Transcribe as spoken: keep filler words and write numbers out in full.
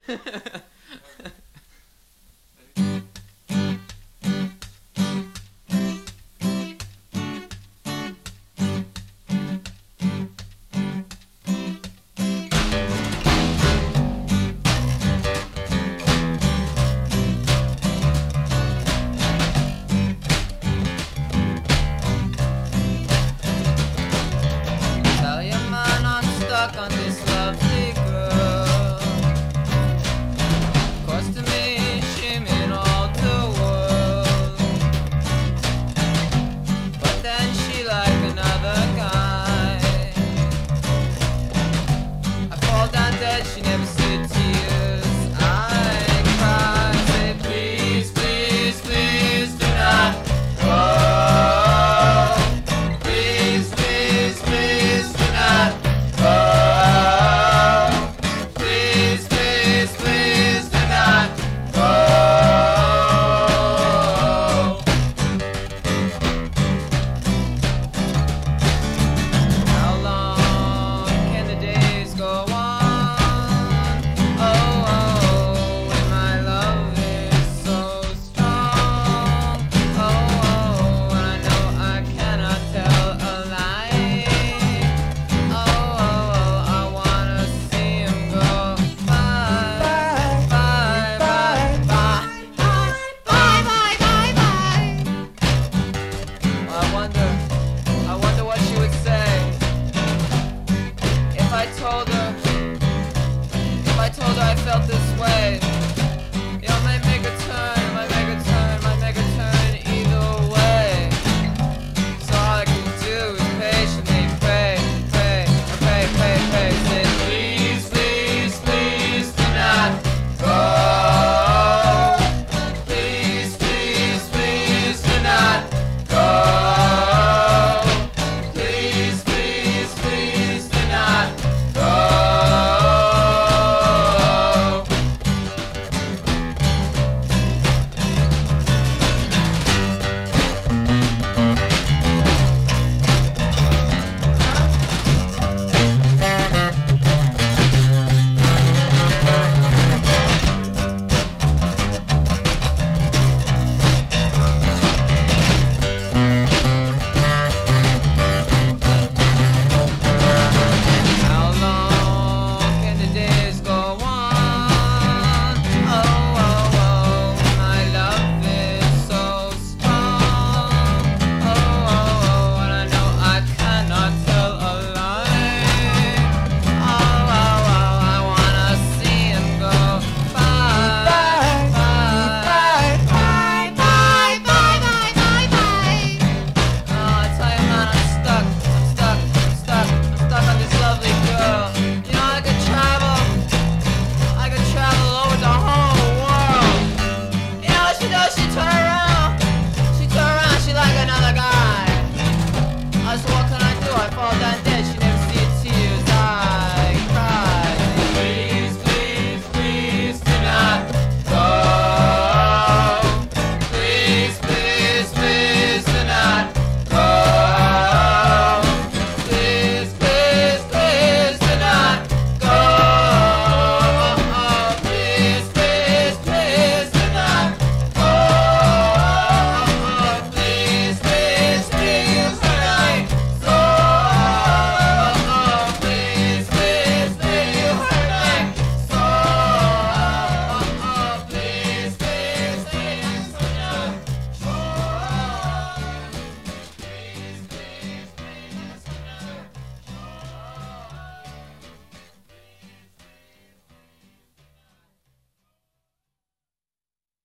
On this lovely girl, cost to me, she meant all the world. But then she like another guy. I fall down dead, she never shed tears. I cry, say please, please, please do not go. Please, please, please do not go. I told her I felt this way.